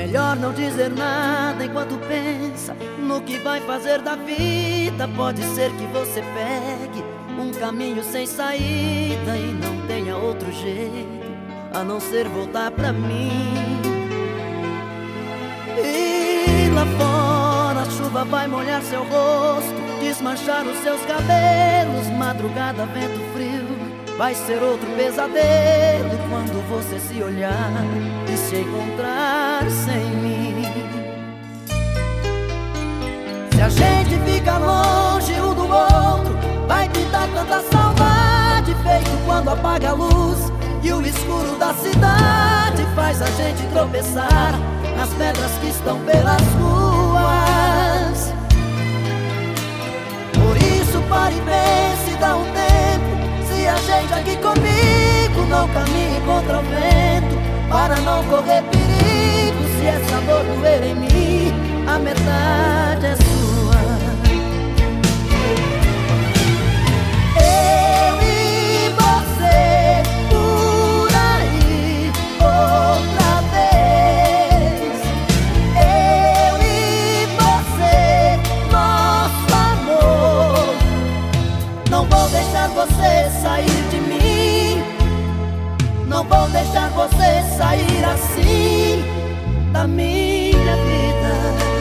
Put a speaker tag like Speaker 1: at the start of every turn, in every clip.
Speaker 1: Melhor não dizer nada enquanto pensa no que vai fazer da vida. Pode ser que você pegue um caminho sem saída e não tenha outro jeito a não ser voltar pra mim. E lá fora a chuva vai molhar seu rosto, desmanchar os seus cabelos. Madrugada, vento frio, vai ser outro pesadelo quando você se olhar e se encontrar sem mim. Se a gente fica longe um do outro, vai pintar tanta saudade, feito quando apaga a luz e o escuro da cidade faz a gente tropeçar nas pedras que estão pelas ruas. Por isso pare e pense, dá um tempo. Se a gente aqui comigo não caminhe contra o vento, para não correr perigo. Se essa dor doer em mim, a metade é sua. Eu e você por aí outra vez. Eu e você, nosso amor. Não vou deixar você sair de mim. Não vou deixar você sair assim da minha vida.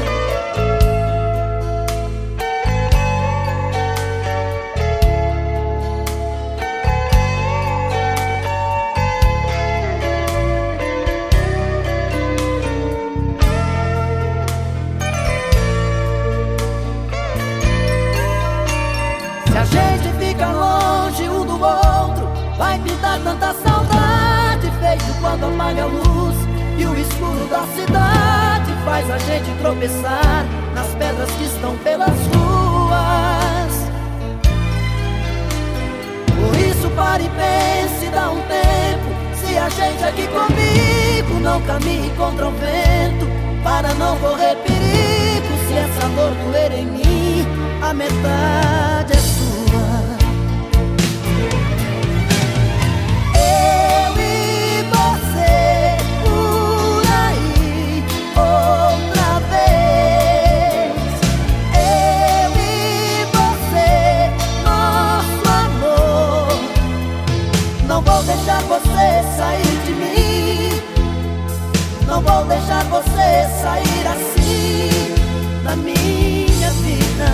Speaker 1: Se a gente fica longe um do outro, vai pintar tanta saudade, feito quando apaga a luz e o escuro da cidade faz a gente tropeçar nas pedras que estão pelas ruas. Por isso pare e pense, dá um tempo. Se a gente aqui comigo não caminhe contra o vento, para não correr perigo. Se essa dor doer em mim, a metade é sua. Não vou deixar você sair de mim. Não vou deixar você sair assim da minha vida.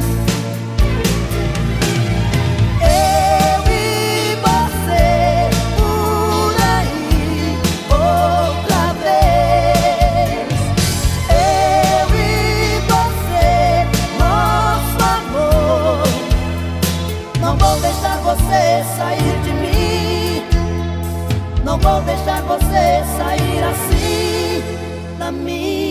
Speaker 1: Eu e você por aí outra vez. Eu e você, nosso amor. Não vou deixar você sair de mim. Não vou deixar você sair assim da minha